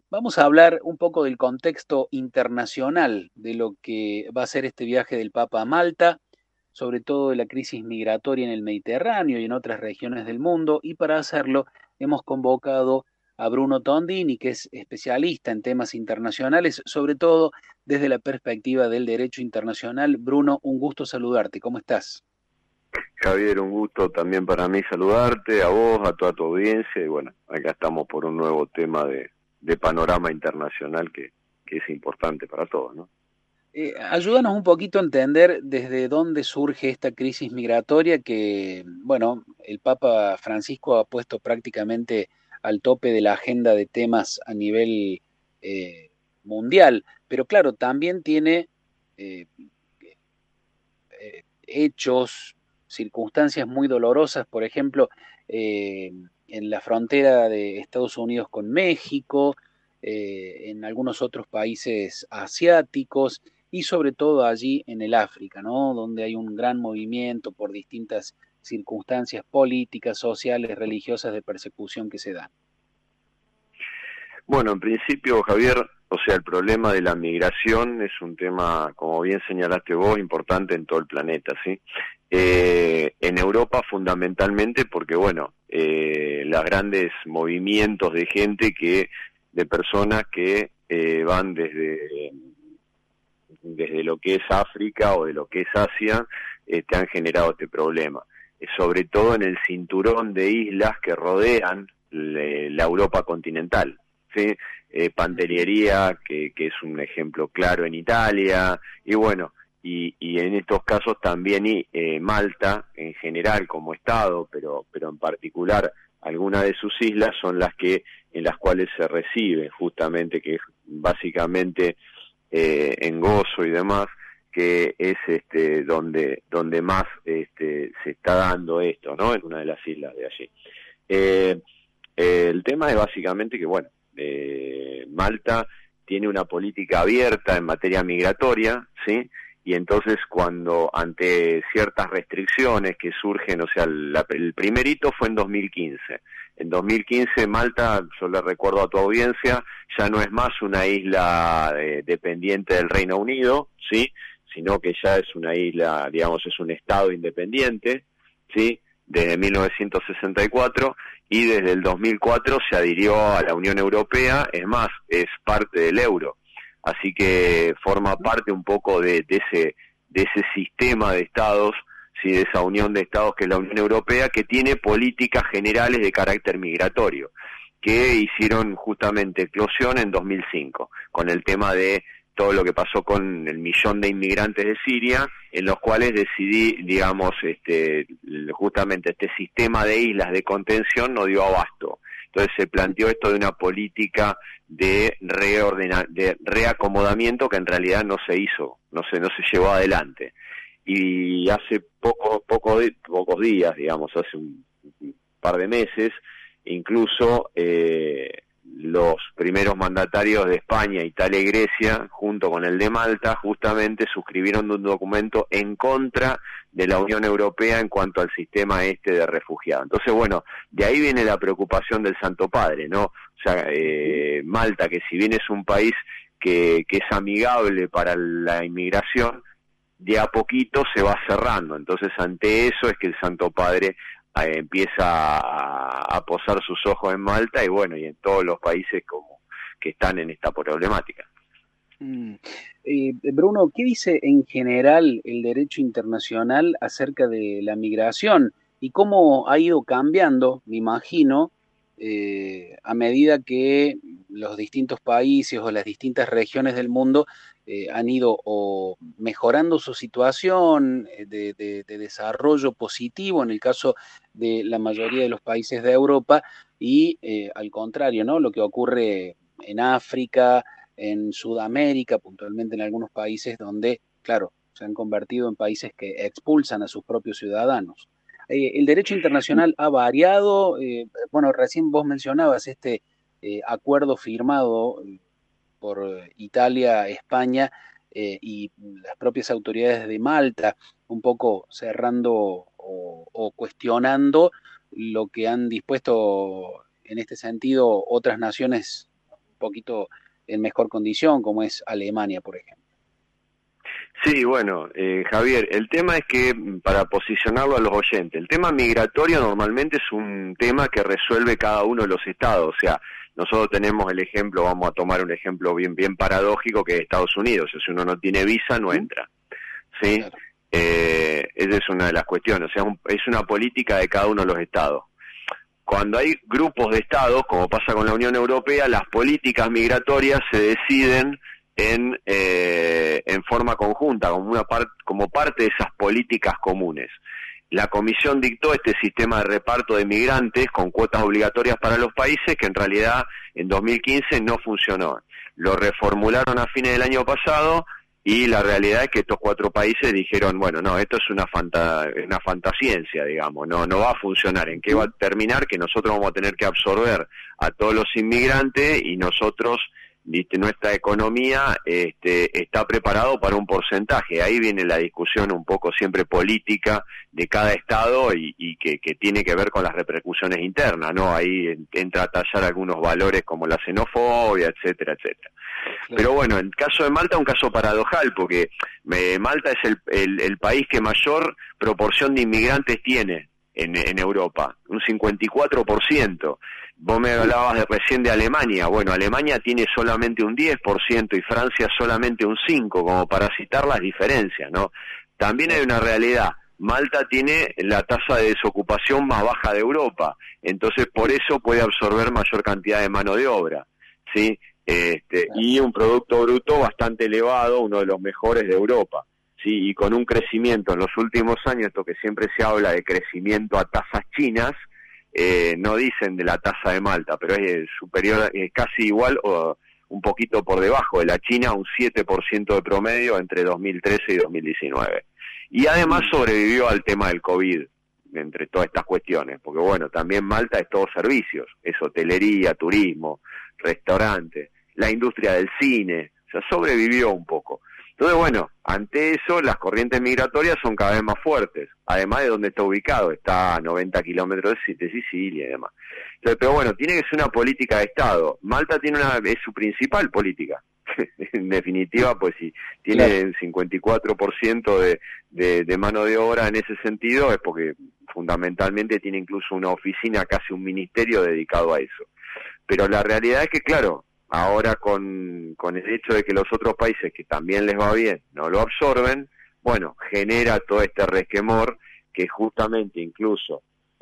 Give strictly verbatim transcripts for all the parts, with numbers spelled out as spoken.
Vamos a hablar un poco del contexto internacional de lo que va a ser este viaje del Papa a Malta, sobre todo de la crisis migratoria en el Mediterráneo y en otras regiones del mundo, y para hacerlo hemos convocado a Bruno Tondini, que es especialista en temas internacionales, sobre todo desde la perspectiva del derecho internacional. Bruno, un gusto saludarte. ¿Cómo estás? Javier, un gusto también para mí saludarte, a vos, a toda tu audiencia, y bueno, acá estamos por un nuevo tema de, de panorama internacional que, que es importante para todos, ¿no? Eh, ayúdanos un poquito a entender desde dónde surge esta crisis migratoria que, bueno, el Papa Francisco ha puesto prácticamente al tope de la agenda de temas a nivel eh, mundial, pero claro, también tiene eh, eh, hechos, circunstancias muy dolorosas, por ejemplo, eh, en la frontera de Estados Unidos con México, eh, en algunos otros países asiáticos y sobre todo allí en el África, ¿no? Donde hay un gran movimiento por distintas circunstancias políticas, sociales, religiosas de persecución que se dan. Bueno, en principio, Javier, o sea, el problema de la migración es un tema, como bien señalaste vos, importante en todo el planeta, ¿sí? Eh, en Europa fundamentalmente porque, bueno, eh, los grandes movimientos de gente que, de personas que eh, van desde desde lo que es África o de lo que es Asia, eh, te han generado este problema. Eh, sobre todo en el cinturón de islas que rodean le, la Europa continental. ¿Sí? Eh, Pantellería, que, que es un ejemplo claro en Italia, y bueno, y, y en estos casos también y, eh, Malta, en general como Estado, pero, pero en particular algunas de sus islas son las que en las cuales se recibe justamente, que es básicamente eh, en Gozo y demás, que es este donde donde más este se está dando esto, ¿no? En una de las islas de allí. Eh, eh, el tema es básicamente que, bueno, eh, Malta tiene una política abierta en materia migratoria, ¿sí? Y entonces cuando ante ciertas restricciones que surgen, o sea, la, el primer hito fue en dos mil quince. En dos mil quince Malta, yo le recuerdo a tu audiencia, ya no es más una isla eh, dependiente del Reino Unido, ¿sí? Sino que ya es una isla, digamos, es un estado independiente, ¿sí? Desde mil novecientos sesenta y cuatro, y desde el dos mil cuatro se adhirió a la Unión Europea, es más, es parte del euro. Así que forma parte un poco de, de ese de ese sistema de estados, sí, de esa unión de estados que es la Unión Europea, que tiene políticas generales de carácter migratorio, que hicieron justamente eclosión en dos mil cinco, con el tema de todo lo que pasó con el millón de inmigrantes de Siria, en los cuales decidí, digamos, este, justamente este sistema de islas de contención no dio abasto. Entonces se planteó esto de una política de reordena, de reacomodamiento que en realidad no se hizo, no se, no se llevó adelante. Y hace poco, poco, pocos días, digamos, hace un, un par de meses, incluso eh, los primeros mandatarios de España, Italia y Grecia, junto con el de Malta, justamente suscribieron un documento en contra de la Unión Europea en cuanto al sistema este de refugiados. Entonces, bueno, de ahí viene la preocupación del Santo Padre, ¿no? O sea, eh, Malta, que si bien es un país que, que es amigable para la inmigración, de a poquito se va cerrando. Entonces, ante eso es que el Santo Padre eh, empieza a, a posar sus ojos en Malta y bueno, y en todos los países como que están en esta problemática. Mm. Eh, Bruno, ¿qué dice en general el derecho internacional acerca de la migración y cómo ha ido cambiando, me imagino, eh, a medida que los distintos países o las distintas regiones del mundo eh, han ido o mejorando su situación eh, de, de, de desarrollo positivo en el caso de la mayoría de los países de Europa y eh, al contrario, ¿no? Lo que ocurre en África, en Sudamérica, puntualmente en algunos países donde, claro, se han convertido en países que expulsan a sus propios ciudadanos. Eh, el derecho internacional ha variado, eh, bueno, recién vos mencionabas este eh, acuerdo firmado eh, por Italia, España eh, y las propias autoridades de Malta, un poco cerrando o, o cuestionando lo que han dispuesto en este sentido otras naciones poquito en mejor condición, como es Alemania, por ejemplo. Sí, bueno, eh, Javier, el tema es que, para posicionarlo a los oyentes, el tema migratorio normalmente es un tema que resuelve cada uno de los estados. O sea, nosotros tenemos el ejemplo, vamos a tomar un ejemplo bien bien paradójico, que es Estados Unidos. Si uno no tiene visa, no entra. ¿Sí? Claro. Eh, esa es una de las cuestiones. O sea, un, es una política de cada uno de los estados. Cuando hay grupos de estados, como pasa con la Unión Europea, las políticas migratorias se deciden en eh, en forma conjunta, como una parte como parte de esas políticas comunes. La Comisión dictó este sistema de reparto de migrantes con cuotas obligatorias para los países, que en realidad en dos mil quince no funcionó. Lo reformularon a fines del año pasado y la realidad es que estos cuatro países dijeron, bueno, no, esto es una fanta, una fantasciencia, digamos, no no va a funcionar. ¿En qué va a terminar? Que nosotros vamos a tener que absorber a todos los inmigrantes y nosotros, ¿viste? Nuestra economía este, está preparado para un porcentaje. Ahí viene la discusión un poco siempre política de cada estado y, y que, que tiene que ver con las repercusiones internas, ¿no? Ahí entra a tallar algunos valores como la xenofobia, etcétera, etcétera. Pero bueno, en el caso de Malta, un caso paradojal, porque eh, Malta es el, el, el país que mayor proporción de inmigrantes tiene en, en Europa, un cincuenta y cuatro por ciento. Vos me hablabas de, recién de Alemania. Bueno, Alemania tiene solamente un diez por ciento y Francia solamente un cinco por ciento, como para citar las diferencias, ¿no? También hay una realidad. Malta tiene la tasa de desocupación más baja de Europa, entonces por eso puede absorber mayor cantidad de mano de obra, ¿sí? Este, y un Producto Bruto bastante elevado, uno de los mejores de Europa, ¿sí? Y con un crecimiento en los últimos años, esto que siempre se habla de crecimiento a tasas chinas, Eh, no dicen de la tasa de Malta, pero es superior, es casi igual o un poquito por debajo de la China, un siete por ciento de promedio entre dos mil trece y dos mil diecinueve. Y además sobrevivió al tema del COVID, entre todas estas cuestiones, porque bueno, también Malta es todo servicios, es hotelería, turismo, restaurantes, la industria del cine, o sea, sobrevivió un poco. Entonces, bueno, ante eso las corrientes migratorias son cada vez más fuertes, además de donde está ubicado, está a noventa kilómetros de Sicilia y demás. Entonces, pero bueno, tiene que ser una política de Estado. Malta tiene una es su principal política, en definitiva, pues si tiene el cincuenta y cuatro por ciento de, de, de mano de obra en ese sentido, es porque fundamentalmente tiene incluso una oficina, casi un ministerio dedicado a eso. Pero la realidad es que, claro, ahora con, con el hecho de que los otros países que también les va bien no lo absorben, bueno, genera todo este resquemor que justamente incluso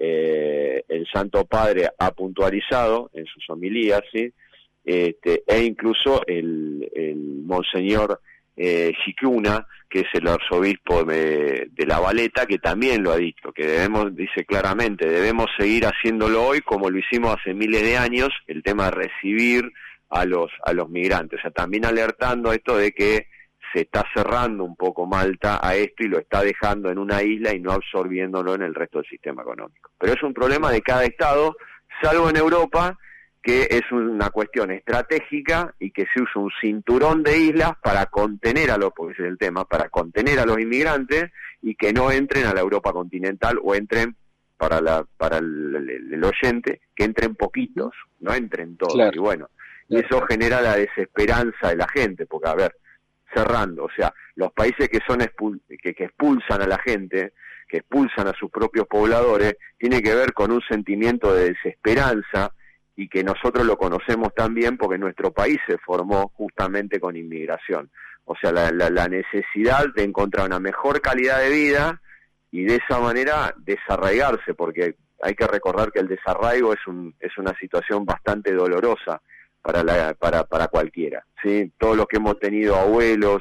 eh, el Santo Padre ha puntualizado en sus homilías, ¿sí? Este, e incluso el, el Monseñor eh, Scicluna, que es el arzobispo de, de La Valeta, que también lo ha dicho, que debemos, dice claramente, debemos seguir haciéndolo hoy como lo hicimos hace miles de años, el tema de recibir a los a los migrantes, o sea, también alertando esto de que se está cerrando un poco Malta a esto y lo está dejando en una isla y no absorbiéndolo en el resto del sistema económico. Pero es un problema de cada estado, salvo en Europa, que es una cuestión estratégica y que se usa un cinturón de islas para contener a los, porque ese es el tema, para contener a los inmigrantes y que no entren a la Europa continental o entren, para la para el, el, el oyente, que entren poquitos, no entren todos. Claro. Y bueno, y eso genera la desesperanza de la gente, porque, a ver, cerrando, o sea, los países que son expul que, que expulsan a la gente, que expulsan a sus propios pobladores, tiene que ver con un sentimiento de desesperanza y que nosotros lo conocemos también porque nuestro país se formó justamente con inmigración. O sea, la, la, la necesidad de encontrar una mejor calidad de vida y de esa manera desarraigarse, porque hay que recordar que el desarraigo es, un, es una situación bastante dolorosa para la para para cualquiera, ¿sí? Todos los que hemos tenido abuelos,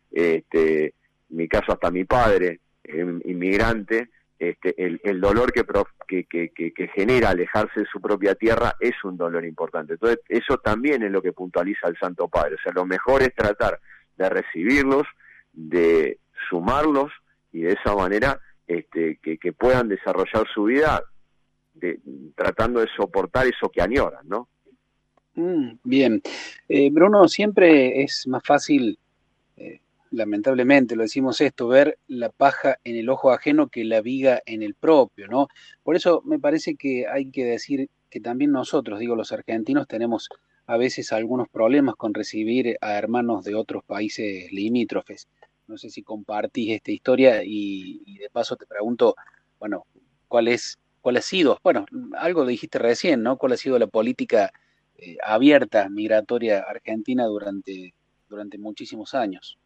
este, en mi caso hasta mi padre, eh, inmigrante, este, el, el dolor que, prof, que, que, que, que genera alejarse de su propia tierra es un dolor importante. Entonces, eso también es lo que puntualiza el Santo Padre. O sea, lo mejor es tratar de recibirlos, de sumarlos y de esa manera este, que, que puedan desarrollar su vida de, tratando de soportar eso que añoran, ¿no? Mm, bien. Eh, Bruno, siempre es más fácil, eh, lamentablemente lo decimos esto, ver la paja en el ojo ajeno que la viga en el propio, ¿no? Por eso me parece que hay que decir que también nosotros, digo los argentinos, tenemos a veces algunos problemas con recibir a hermanos de otros países limítrofes. No sé si compartís esta historia y, y de paso te pregunto, bueno, ¿cuál es, cuál ha sido? Bueno, algo dijiste recién, ¿no? ¿Cuál ha sido la política eh, abierta migratoria argentina durante, durante muchísimos años?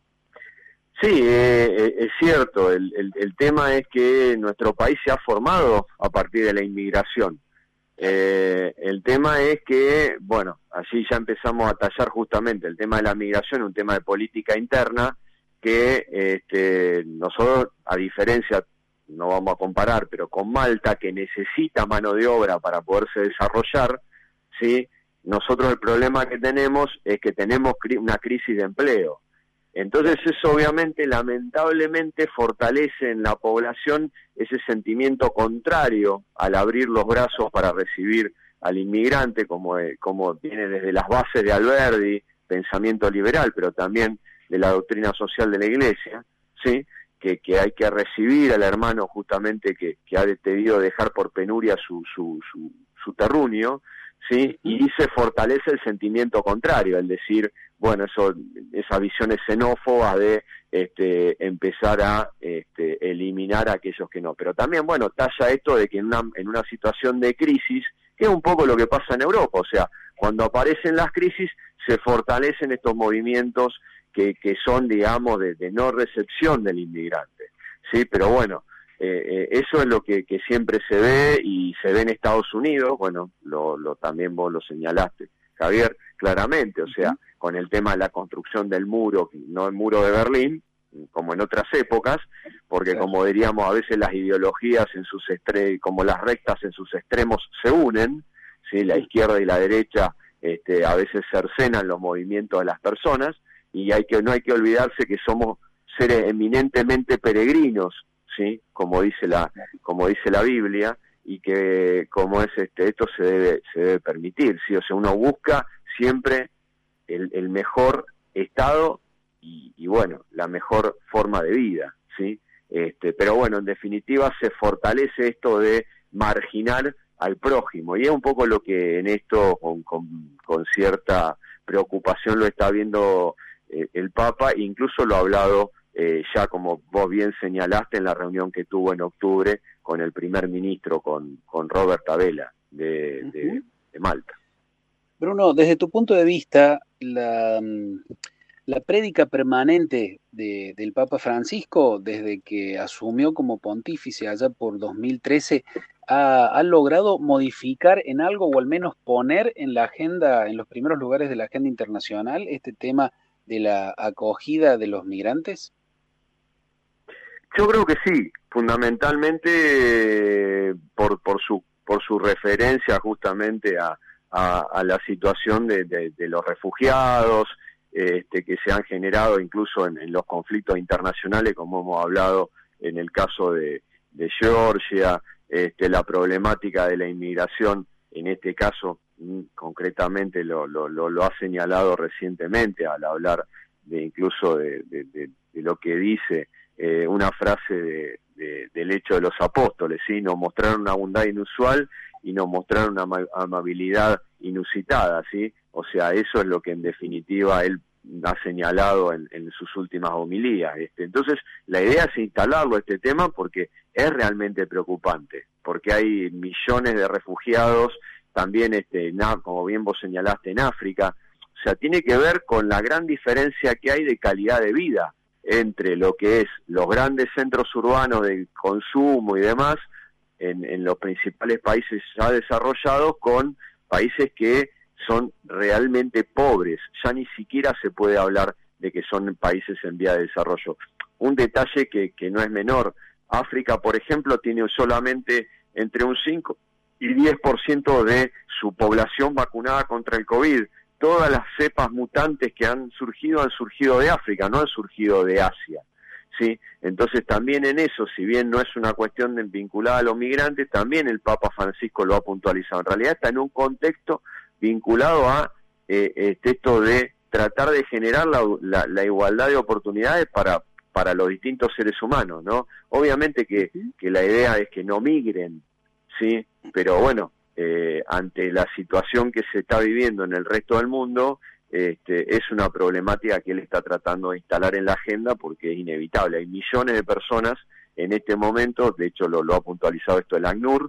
Sí, eh, es cierto, el, el, el tema es que nuestro país se ha formado a partir de la inmigración. Eh, el tema es que, bueno, allí ya empezamos a tallar justamente el tema de la migración, un tema de política interna, que este, nosotros, a diferencia, no vamos a comparar, pero con Malta, que necesita mano de obra para poderse desarrollar, ¿sí? Nosotros el problema que tenemos es que tenemos cri- una crisis de empleo. Entonces eso obviamente, lamentablemente, fortalece en la población ese sentimiento contrario al abrir los brazos para recibir al inmigrante, como, como viene desde las bases de Alberdi, pensamiento liberal, pero también de la doctrina social de la Iglesia, ¿sí? que, que hay que recibir al hermano justamente que, que ha decidido dejar por penuria su, su, su, su terruño, ¿sí? Y se fortalece el sentimiento contrario, el decir, bueno, eso, esa visión es xenófoba de este, empezar a este, eliminar a aquellos que no. Pero también, bueno, talla esto de que en una, en una situación de crisis, que es un poco lo que pasa en Europa, o sea, cuando aparecen las crisis, se fortalecen estos movimientos que, que son, digamos, de, de no recepción del inmigrante, ¿sí? Pero bueno, Eh, eh, eso es lo que, que siempre se ve y se ve en Estados Unidos, bueno, lo, lo también vos lo señalaste, Javier, claramente, o sea, con el tema de la construcción del muro, no el muro de Berlín, como en otras épocas, porque Claro. como diríamos, a veces las ideologías en sus estre como las rectas en sus extremos se unen, ¿sí? La izquierda y la derecha este, a veces cercenan los movimientos de las personas, y hay que no hay que olvidarse que somos seres eminentemente peregrinos, ¿sí? Como dice la como dice la Biblia, y que como es este esto se debe se debe permitir, ¿sí? O sea, uno busca siempre el, el mejor estado y, y bueno, la mejor forma de vida, ¿sí? Este, pero bueno, en definitiva se fortalece esto de marginar al prójimo, y es un poco lo que en esto con, con, con cierta preocupación lo está viendo eh, el Papa, incluso lo ha hablado Eh, ya como vos bien señalaste en la reunión que tuvo en octubre con el primer ministro, con, con Robert Abela de, Uh-huh. de, de Malta. Bruno, desde tu punto de vista, la, la prédica permanente de, del Papa Francisco, desde que asumió como pontífice allá por dos mil trece, ha, ha logrado modificar en algo o al menos poner en la agenda, en los primeros lugares de la agenda internacional, este tema de la acogida de los migrantes? Yo creo que sí, fundamentalmente eh, por, por, su, por su referencia justamente a, a, a la situación de, de, de los refugiados, este, que se han generado incluso en, en los conflictos internacionales, como hemos hablado en el caso de, de Georgia, este, la problemática de la inmigración, en este caso concretamente lo, lo, lo, lo ha señalado recientemente al hablar de incluso de, de, de, de lo que dice eh, una frase de, de, del hecho de los apóstoles, ¿sí? Nos mostraron una bondad inusual y nos mostraron una ama amabilidad inusitada, ¿sí? O sea, eso es lo que en definitiva él ha señalado en, en sus últimas homilías. Este. Entonces, la idea es instalarlo este tema porque es realmente preocupante, porque hay millones de refugiados, también, este, como bien vos señalaste, en África. O sea, tiene que ver con la gran diferencia que hay de calidad de vida entre lo que es los grandes centros urbanos de consumo y demás en, en los principales países ya desarrollados con países que son realmente pobres. Ya ni siquiera se puede hablar de que son países en vía de desarrollo. Un detalle que, que no es menor, África, por ejemplo, tiene solamente entre un cinco y diez por ciento de su población vacunada contra el COVID. Todas las cepas mutantes que han surgido han surgido de África, no han surgido de Asia, ¿sí? Entonces también en eso, si bien no es una cuestión de, vinculada a los migrantes, también el Papa Francisco lo ha puntualizado. En realidad está en un contexto vinculado a eh, este, esto de tratar de generar la, la, la igualdad de oportunidades para, para los distintos seres humanos, ¿no? Obviamente que, que la idea es que no migren, ¿sí? Pero bueno, eh, ante la situación que se está viviendo en el resto del mundo, este, es una problemática que él está tratando de instalar en la agenda porque es inevitable. Hay millones de personas en este momento, de hecho lo, lo ha puntualizado esto el ACNUR,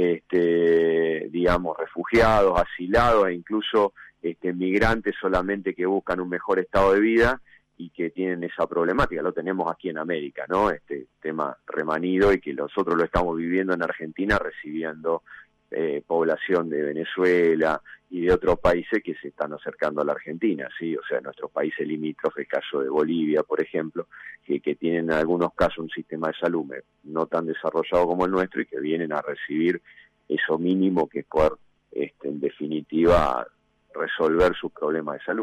este, digamos, refugiados, asilados e incluso este, migrantes solamente que buscan un mejor estado de vida y que tienen esa problemática. Lo tenemos aquí en América, ¿no? Este tema remanido, y que nosotros lo estamos viviendo en Argentina, recibiendo eh, población de Venezuela y de otros países que se están acercando a la Argentina, ¿sí? O sea, nuestros países limítrofes, el caso de Bolivia, por ejemplo, que, que tienen en algunos casos un sistema de salud no tan desarrollado como el nuestro y que vienen a recibir eso mínimo que es poder, este, en definitiva, resolver sus problemas de salud.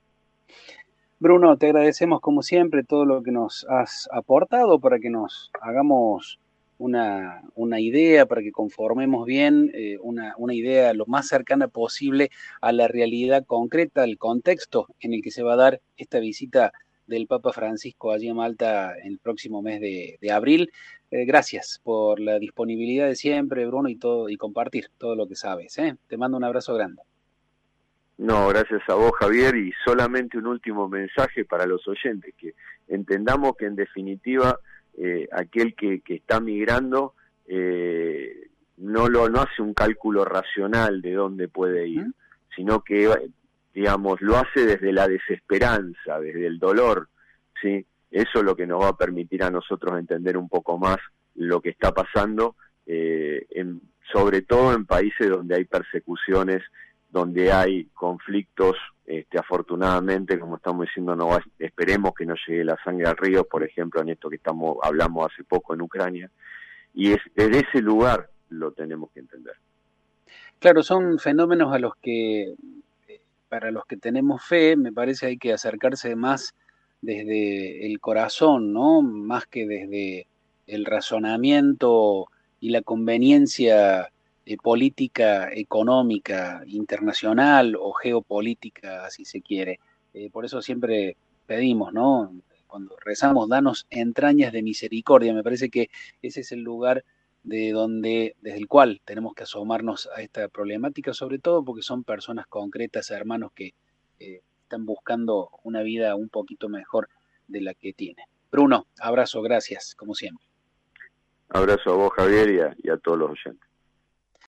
Bruno, te agradecemos como siempre todo lo que nos has aportado para que nos hagamos una, una idea, para que conformemos bien eh, una, una idea lo más cercana posible a la realidad concreta, al contexto en el que se va a dar esta visita del Papa Francisco allí en Malta el próximo mes de, de abril. Eh, gracias por la disponibilidad de siempre, Bruno, y todo, y compartir todo lo que sabes, ¿eh? Te mando un abrazo grande. No, gracias a vos, Javier, y solamente un último mensaje para los oyentes, que entendamos que en definitiva eh, aquel que, que está migrando eh, no lo no hace un cálculo racional de dónde puede ir, ¿Mm? sino que, digamos, lo hace desde la desesperanza, desde el dolor, ¿sí? Eso es lo que nos va a permitir a nosotros entender un poco más lo que está pasando, eh, en, sobre todo en países donde hay persecuciones, donde hay conflictos, este, afortunadamente, como estamos diciendo, no va, esperemos que no llegue la sangre al río, por ejemplo, en esto que estamos hablamos hace poco en Ucrania, y es desde ese lugar lo tenemos que entender. Claro, son fenómenos a los que, para los que tenemos fe, me parece hay que acercarse más desde el corazón, ¿no? Más que desde el razonamiento y la conveniencia Eh, política económica internacional o geopolítica, si se quiere. Eh, por eso siempre pedimos, ¿no? Cuando rezamos, danos entrañas de misericordia. Me parece que ese es el lugar de donde, desde el cual tenemos que asomarnos a esta problemática, sobre todo porque son personas concretas, hermanos que eh, están buscando una vida un poquito mejor de la que tienen. Bruno, abrazo, gracias, como siempre. Abrazo a vos, Javier, y a, y a todos los oyentes.